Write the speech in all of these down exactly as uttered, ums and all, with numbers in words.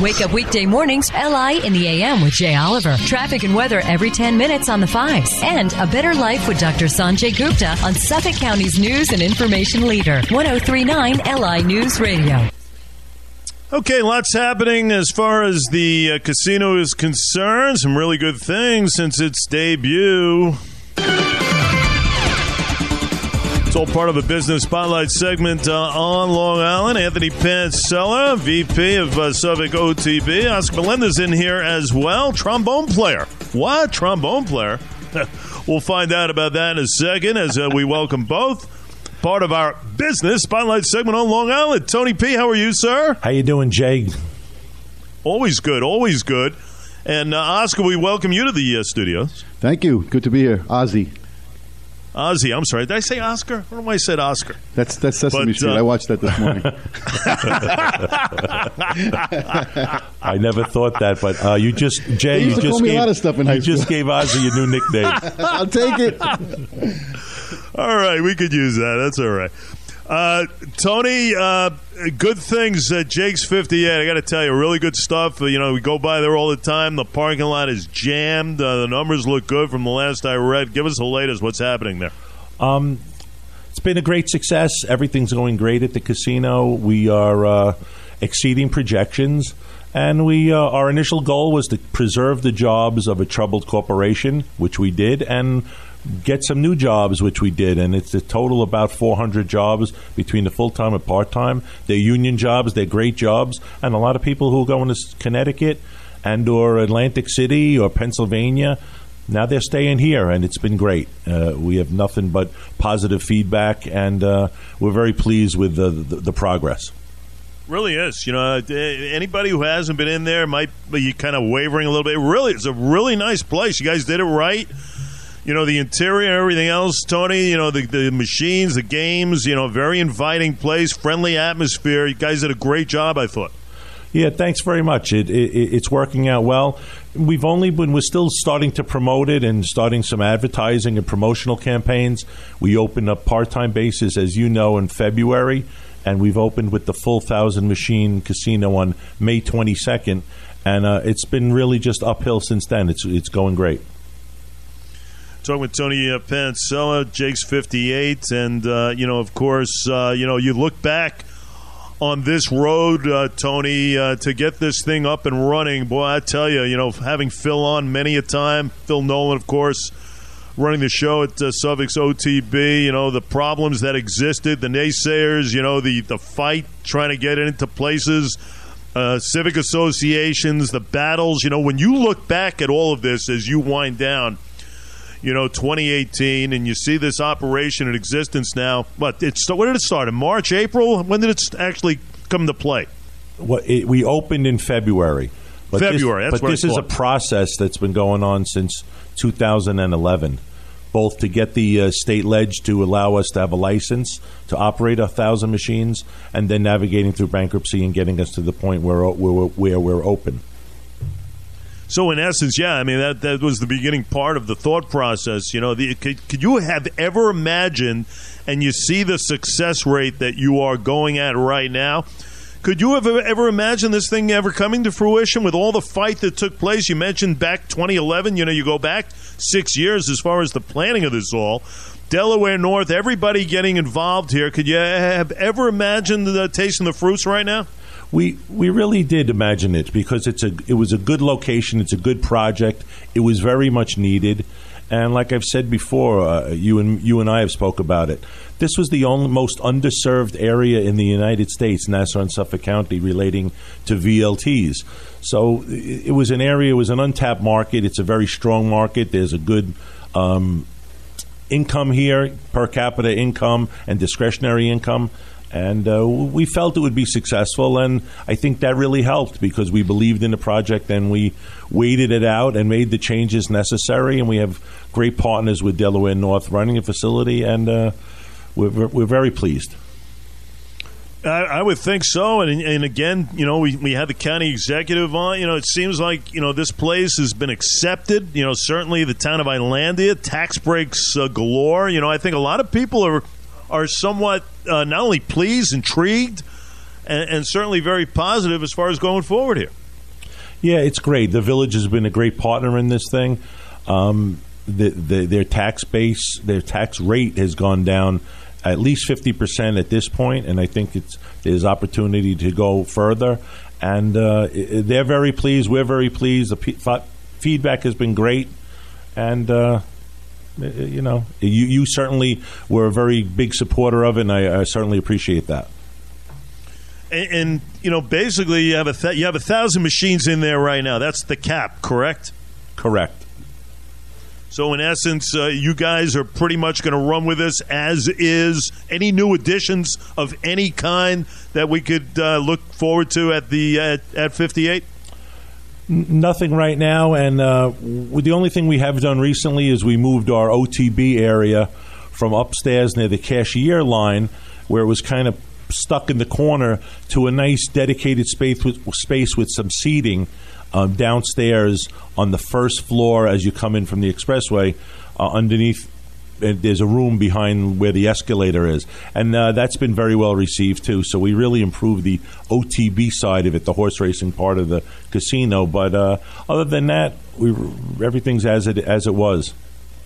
Wake up weekday mornings, L I in the A M with Jay Oliver. Traffic and weather every ten minutes on the fives. And A Better Life with Doctor Sanjay Gupta on Suffolk County's news and information leader. one oh three point nine L I News Radio. Okay, lots happening as far as the uh, casino is concerned. Some really good things since its debut. It's all part of a business spotlight segment uh, on Long Island. Anthony Pancella, V P of uh, Suffolk O T B. Oscar Melendez in here as well. Trombone player. What? Trombone player? We'll find out about that in a second as uh, we welcome both. Part of our business spotlight segment on Long Island. Tony P., how are you, sir? How you doing, Jay? Always good, always good. And uh, Oscar, we welcome you to the uh, studios. Thank you. Good to be here. Ozzy. Ozzy, I'm sorry. Did I say Oscar? I don't know why I said Oscar. That's that's Sesame But, Street. uh, I watched that this morning. I never thought that, but uh, you just, Jay, They used you to just call me a gave, lot of stuff in high you just gave Ozzy a new nickname. I'll take it. All right, we could use that. That's all right. Uh, Tony, uh, good things at Jake's fifty-eight. I got to tell you, really good stuff. Uh, you know, we go by there all the time. The parking lot is jammed. Uh, the numbers look good from the last I read. Give us the latest. What's happening there? Um, it's been a great success. Everything's going great at the casino. We are uh, exceeding projections. And we, uh, our initial goal was to preserve the jobs of a troubled corporation, which we did, and get some new jobs, which we did. And it's a total about four hundred jobs between the full-time and part-time. They're union jobs. They're great jobs. And a lot of people who are going to Connecticut and or Atlantic City or Pennsylvania, now they're staying here, and it's been great. Uh, we have nothing but positive feedback, and uh, we're very pleased with the, the, the progress. Really is. You know, anybody who hasn't been in there might be kind of wavering a little bit. Really, it's a really nice place. You guys did it right. You know, the interior, everything else, Tony, you know, the, the machines, the games, you know, very inviting place, friendly atmosphere. You guys did a great job, I thought. Yeah, thanks very much. It, it, it's working out well. We've only been, we're still starting to promote it and starting some advertising and promotional campaigns. We opened up part-time bases, as you know, in February, and we've opened with the full thousand-machine casino on May twenty-second, and uh, it's been really just uphill since then. It's it's going great. Talking with Tony uh, Pancella, Jake's fifty-eight, and, uh, you know, of course, uh, you know, you look back on this road, uh, Tony, uh, to get this thing up and running. Boy, I tell you, you know, having Phil on many a time, Phil Nolan, of course, running the show at uh, Suffolk's O T B, you know, the problems that existed, the naysayers, you know, the, the fight trying to get it into places, uh, civic associations, the battles. You know, when you look back at all of this as you wind down, you know, twenty eighteen, and you see this operation in existence now. What, it's, when did it start? In March, April? When did it actually come to play? Well, it, we opened in February. But February, this, that's But what this I is a thought. process that's been going on since two thousand eleven, both to get the uh, state ledge to allow us to have a license to operate a thousand machines, and then navigating through bankruptcy and getting us to the point where, where, where we're open. So in essence, yeah, I mean, that, that was the beginning part of the thought process. You know, the, could, could you have ever imagined, and you see the success rate that you are going at right now, could you have ever imagined this thing ever coming to fruition with all the fight that took place? You mentioned back twenty eleven, you know, you go back six years as far as the planning of this all. Delaware North, everybody getting involved here. Could you have ever imagined the tasting the fruits right now? We we really did imagine it because it's a it was a good location. It's a good project. It was very much needed, and like I've said before, uh, you and you and I have spoke about it. This was the only most underserved area in the United States, Nassau and Suffolk County, relating to V L Ts. So it, it was an area. It was an untapped market. It's a very strong market. There's a good um, income here, per capita income and discretionary income. And uh, we felt it would be successful, and I think that really helped because we believed in the project and we waited it out and made the changes necessary. And we have great partners with Delaware North running a facility, and uh, we're, we're very pleased. I, I would think so. And, and again, you know, we, we had the county executive on. You know, it seems like, you know, this place has been accepted. You know, certainly the town of Islandia, tax breaks uh, galore. You know, I think a lot of people are are somewhat uh, not only pleased, intrigued, and, and certainly very positive as far as going forward here. Yeah, it's great. The Village has been a great partner in this thing. Um, the, the, their tax base, their tax rate has gone down at least fifty percent at this point, and I think it's there's opportunity to go further. And uh, they're very pleased. We're very pleased. The p- feedback has been great. And, uh, you know, you, you certainly were a very big supporter of it, and I, I certainly appreciate that. And, and you know, basically, you have a th- you have a thousand machines in there right now. That's the cap, correct? Correct. So, in essence, uh, you guys are pretty much going to run with this as is. Any new additions of any kind that we could uh, look forward to at the uh, at fifty-eight? N- nothing right now, and uh, w- the only thing we have done recently is we moved our O T B area from upstairs near the cashier line, where it was kind of stuck in the corner, to a nice dedicated space with, space with some seating um, downstairs on the first floor as you come in from the expressway. Uh, underneath, uh, there's a room behind where the escalator is, and uh, that's been very well received too. So we really improved the O T B side of it, the horse racing part of the casino. But uh, other than that, we everything's as it as it was.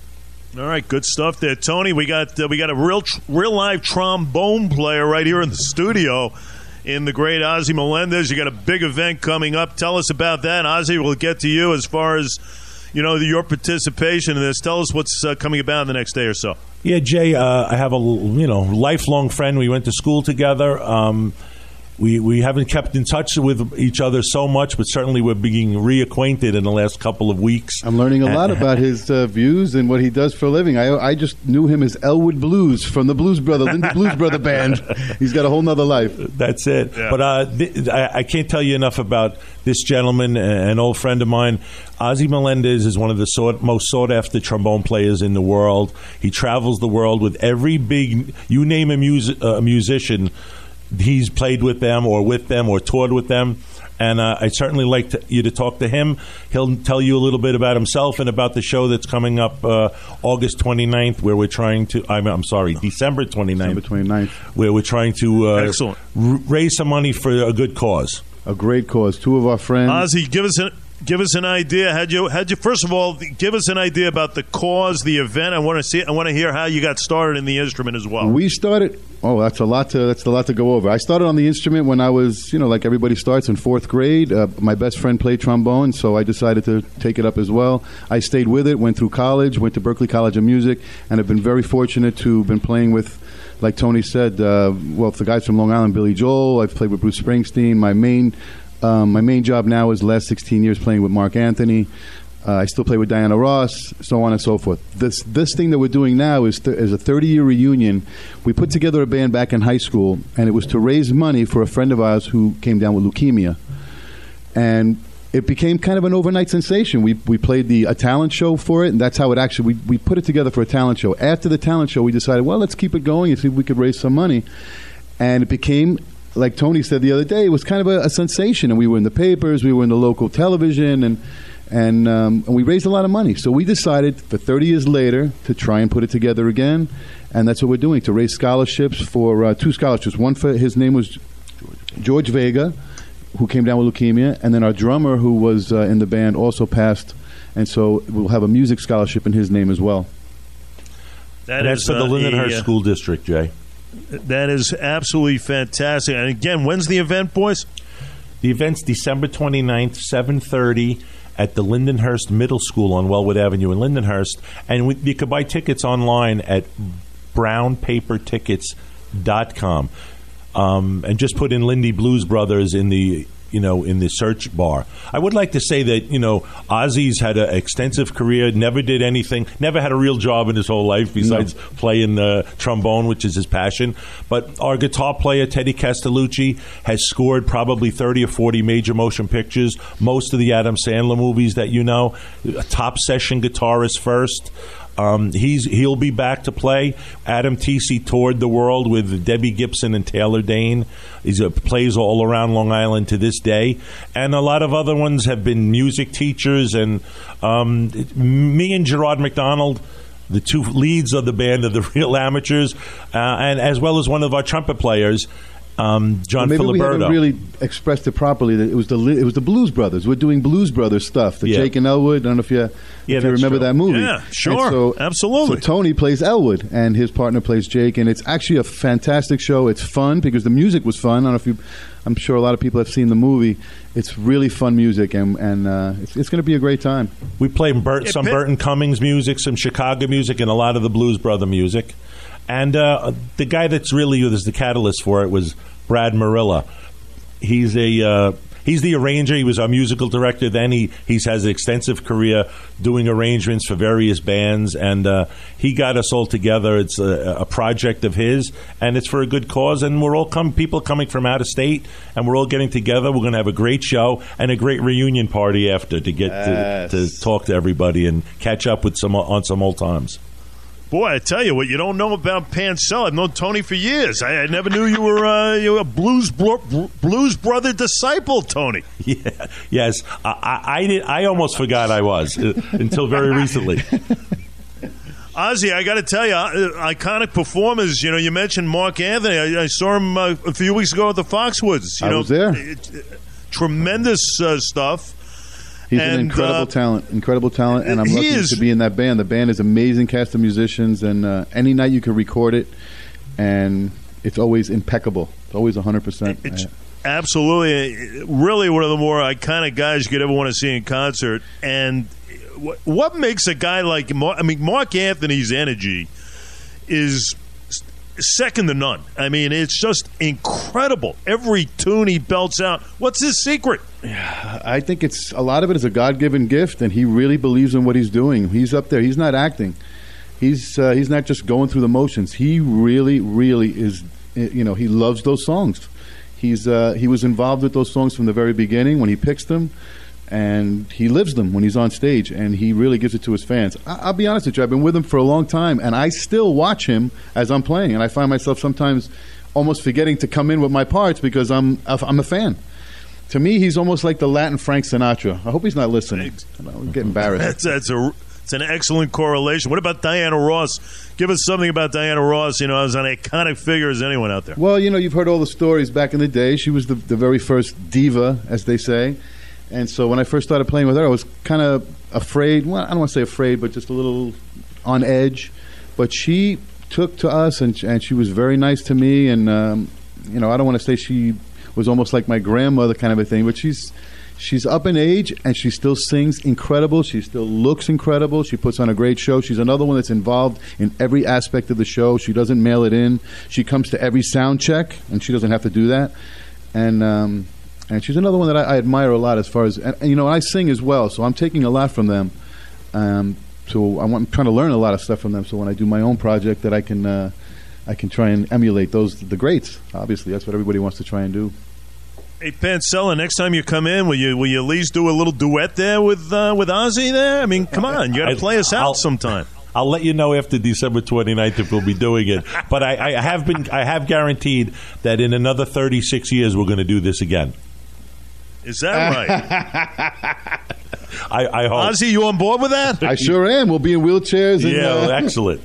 All right, good stuff there, Tony. We got uh, we got a real tr- real live trombone player right here in the studio in the great Ozzy Melendez. You got a big event coming up. Tell us about that, Ozzy. We'll get to you as far as you know your participation in this. Tell us what's uh, coming about in the next day or so. Yeah, Jay, uh, I have a you know lifelong friend. We went to school together. Um, We we haven't kept in touch with each other so much, but certainly we're being reacquainted in the last couple of weeks. I'm learning a lot about his uh, views and what he does for a living. I I just knew him as Elwood Blues from the Blues Brother, Lindy Blues Brother Band. He's got a whole nother life. That's it. Yeah. But uh, th- I, I can't tell you enough about this gentleman, an old friend of mine. Ozzy Melendez is one of the sought, most sought-after trombone players in the world. He travels the world with every big, you name a, music, uh, a musician, he's played with them or with them or toured with them. And uh, I'd certainly like to, you to talk to him. He'll tell you a little bit about himself and about the show that's coming up uh, August twenty-ninth, where we're trying to, I'm, I'm sorry, December twenty-ninth. December twenty-ninth. Where we're trying to uh, Excellent. r- raise some money for a good cause. A great cause. Two of our friends. Ozzy, give us an give us an idea. Had you had you first of all give us an idea about the cause, the event. I want to see. I want to hear how you got started in the instrument as well. We started. Oh, that's a lot to that's a lot to go over. I started on the instrument when I was, you know, like everybody starts in fourth grade. Uh, my best friend played trombone, so I decided to take it up as well. I stayed with it, went through college, went to Berklee College of Music, and have been very fortunate to have been playing with, like Tony said, uh, well, the guys from Long Island, Billy Joel. I've played with Bruce Springsteen. My main um, my main job now is the last sixteen years playing with Mark Anthony. Uh, I still play with Diana Ross, so on and so forth. This this thing that we're doing now is th- is a thirty-year reunion. We put together a band back in high school, and it was to raise money for a friend of ours who came down with leukemia. And it became kind of an overnight sensation. We we played the a talent show for it, and that's how it actually, we, we put it together for a talent show. After the talent show, we decided, well, let's keep it going and see if we could raise some money. And it became, like Tony said the other day, it was kind of a, a sensation. And we were in the papers, we were in the local television, and And, um, and we raised a lot of money. So we decided for thirty years later to try and put it together again. And that's what we're doing, to raise scholarships for uh, two scholarships. One for, his name was George Vega, who came down with leukemia. And then our drummer, who was uh, in the band, also passed. And so we'll have a music scholarship in his name as well. That That's is, for the uh, Lindenhurst a, School District, Jay. That is absolutely fantastic. And again, when's the event, boys? The event's December twenty-ninth, seven thirty at the Lindenhurst Middle School on Wellwood Avenue in Lindenhurst. And we, you can buy tickets online at brown paper tickets dot com. Um, and just put in Lindy Blues Brothers in the you know in the search bar. I would like to say that you know Ozzy's had an extensive career, never did anything, never had a real job in his whole life besides no. playing uh, trombone, which is his passion. But our guitar player Teddy Castellucci has scored probably thirty or forty major motion pictures, most of the Adam Sandler movies that you know. A top session guitarist first. Um, he's he'll be back to play. Adam Teesey toured the world with Debbie Gibson and Taylor Dane. He uh, plays all around Long Island to this day, and a lot of other ones have been music teachers. And um, me and Gerard McDonald, the two leads of the band, are the real amateurs, uh, and as well as one of our trumpet players. um, John well, maybe Filiberto. we haven't really expressed it properly. That it was the it was the Blues Brothers. We're doing Blues Brothers stuff. The Yeah. Jake and Elwood. I don't know if you if Yeah, you that's remember true. that movie. Yeah, sure. And so, Absolutely. So Tony plays Elwood, and his partner plays Jake, and it's actually a fantastic show. It's fun because the music was fun. I don't know if you. I'm sure a lot of people have seen the movie. It's really fun music, and and uh, it's, it's going to be a great time. We played Burt, Yeah, some Pitt- Burton Cummings music, some Chicago music, and a lot of the Blues Brother music. And uh, the guy that's really was the catalyst for it was Brad Marilla. He's a uh, he's the arranger. He was our musical director. Then he he's has an extensive career doing arrangements for various bands, and uh, he got us all together. It's a, a project of his, and it's for a good cause. And we're all come people coming from out of state, and we're all getting together. We're going to have a great show and a great reunion party after to get Yes. to, to talk to everybody and catch up with some on some old times. Boy, I tell you what, you don't know about Pancella. I've known Tony for years. I, I never knew you were, uh, you were a blues bro- blues brother disciple, Tony. Yeah, yes, I, I, I did. I almost forgot I was uh, until very recently. Ozzy, I got to tell you, uh, iconic performers. You know, you mentioned Mark Anthony. I, I saw him uh, a few weeks ago at the Foxwoods. You I know, was there. It, it, tremendous uh, stuff. He's an And, incredible uh, talent, incredible talent, and I'm he lucky is- to be in that band. The band is amazing cast of musicians, and uh, any night you can record it, and it's always impeccable. It's always one hundred percent. It's absolutely, really one of the more iconic guys you could ever want to see in concert. And what, what makes a guy like Mark, I mean, Mark Anthony's energy is second to none. I mean, it's just incredible. Every tune he belts out. What's his secret? I think it's a lot of it is a God-given gift, and he really believes in what he's doing. He's up there. He's not acting. He's uh, he's not just going through the motions. He really, really is. You know, he loves those songs. He's uh, he was involved with those songs from the very beginning when he picks them, and he lives them when he's on stage, and he really gives it to his fans. I- I'll be honest with you. I've been with him for a long time, and I still watch him as I'm playing, and I find myself sometimes almost forgetting to come in with my parts because I'm I'm a fan. To me, he's almost like the Latin Frank Sinatra. I hope he's not listening. I'm getting embarrassed. That's, that's a it's an excellent correlation. What about Diana Ross? Give us something about Diana Ross. You know, as an iconic figure as anyone out there. Well, you know, you've heard all the stories back in the day. She was the, the very first diva, as they say. And so when I first started playing with her, I was kind of afraid. Well, I don't want to say afraid, but just a little on edge. But she took to us, and, and she was very nice to me. And, um, you know, I don't want to say she was almost like my grandmother kind of a thing, but she's she's up in age, and she still sings incredible. She still looks incredible. She puts on a great show. She's another one that's involved in every aspect of the show. She doesn't mail it in. She comes to every sound check, and she doesn't have to do that. And um, and she's another one that I, I admire a lot as far as, and, and, you know, I sing as well, so I'm taking a lot from them. Um, so I want, I'm trying to learn a lot of stuff from them, so when I do my own project that I can uh, I can try and emulate those, the greats. Obviously, that's what everybody wants to try and do. Hey, Pancella, next time you come in, will you will you at least do a little duet there with uh, with Ozzy there? I mean, come on, you got to I- play us out I'll- sometime. I'll let you know after December twenty-ninth if we'll be doing it. But I, I have been, I have guaranteed that in another thirty-six years we're going to do this again. Is that right? I, I hope. Ozzy, you on board with that? I sure am. We'll be in wheelchairs. And, Yeah, uh, excellent.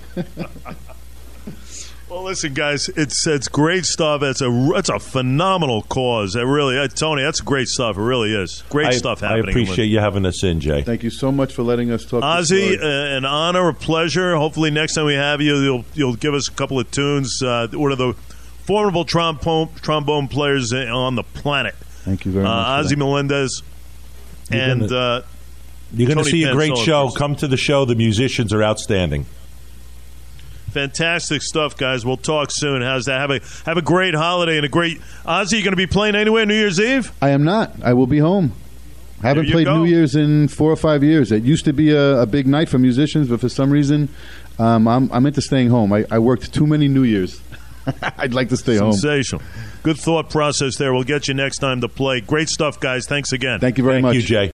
Well, listen, guys, it's it's great stuff. It's a it's a phenomenal cause. It really, uh, Tony, that's great stuff. It really is great I, stuff I happening. appreciate you having us in, Jay. Thank you so much for letting us talk. this Ozzy, story. uh, an honor, a pleasure. Hopefully, next time we have you, you'll you'll give us a couple of tunes. Uh, one of the formidable trombone trombone players on the planet. Thank you very Uh, much. for Ozzy that. Melendez, You're and gonna- uh, You're going to Tony see a great Pancella, show. please. Come to the show. The musicians are outstanding. fantastic stuff, guys. We'll talk soon. How's that? Have a have a great holiday and a great Ozzy. You going to be playing anywhere New Year's Eve? I am not. I will be home. I haven't There you played go. New Year's in four or five years. It used to be a, a big night for musicians, but for some reason, um, I'm, I'm into staying home. I, I worked too many New Years. I'd like to stay home. Sensational. Good thought process there. We'll get you next time to play. Great stuff, guys. Thanks again. Thank you very Thank much. you, Jay.